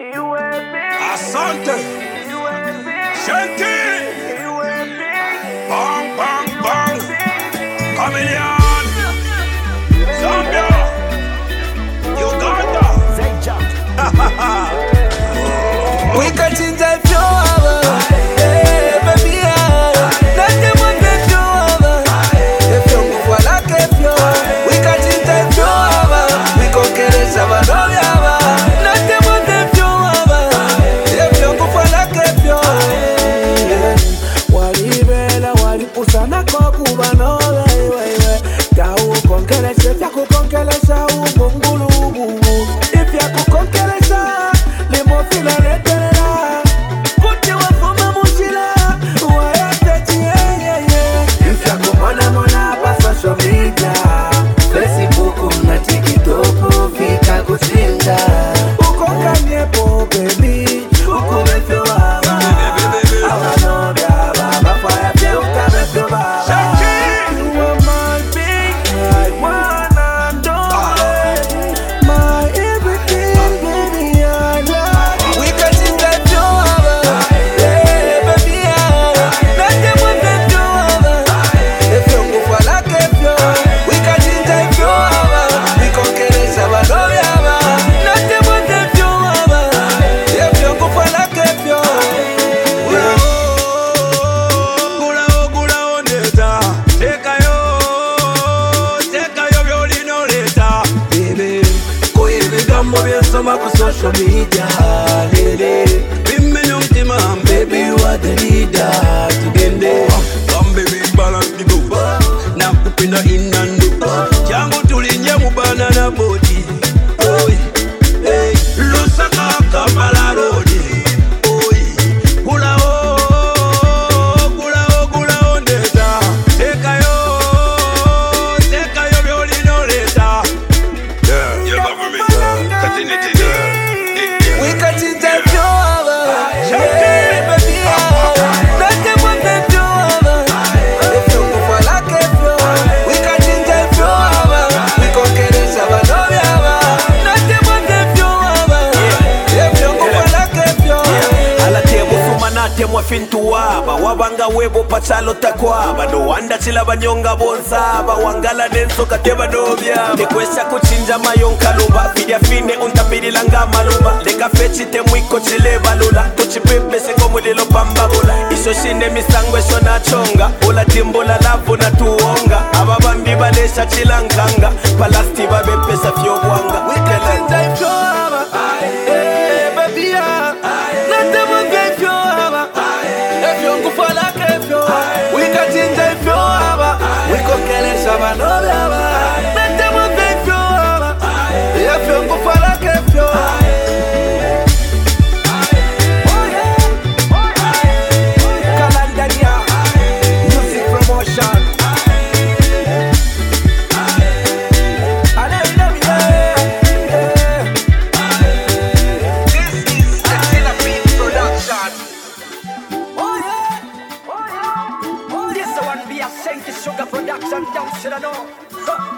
Asante, Shanti, bang bang bang, Chameleon, Zambia, Uganda. We can change the flow, baby. Nothing but the flow. If you move like a flow, we can change the flow. We can get it, Sabanovia. Nothing but the flow. If you move like a flow, walibela walipusana kwa kubano. Kau konkelesha, chaku konkelesha, umungulu. If you could konkelesha, limo fila retelera. Kuti wafuma mushila, wayateti yeah. If you could mona pa social media, Facebook na TikTok, fika kusinda. Uko kanyepo baby, uko mefyo baba. Awa no baba, bafaya pia ukamefyo baba. Soma ku social media, Women ultima, baby you are the leader. Tugende, come baby balance the go. Na kupenda inando, changu tulinye mubana na body. Oi, hey, Lusaka Kampala road. Oi, kula o ndeta. Teka yo byoli no leta. Yeah, you love me. we can change the flow. Baby, nothing but the flow. If you move like a flow, we can change the flow. We can get it, Sabanovia. Nothing but the flow. If you move like a flow. Alatemu sumanate mwafintu waba wabanga webo pachalo takwaba no wanda chila banyonga bonsaba wangala denso kateba dobya nikwesha kuchinja mayonka luba vidia fine untapiri langa maluba leka fechite mwiko chile balula tuchipepe seko mulilo pambabula isho shine misangwe shona chonga ula timbola lavu na tuonga ababambi balesha chilankanga palasti babepesa fyobwanga We can change the flow. Baby, nothing but the flow. If you go for like a flow, we can change the flow. We can get it, Sabanovia. Nothing but the flow. If you go for like a flow. Kalandania, music promotion. This one be a Saint Sugar production, don't you know?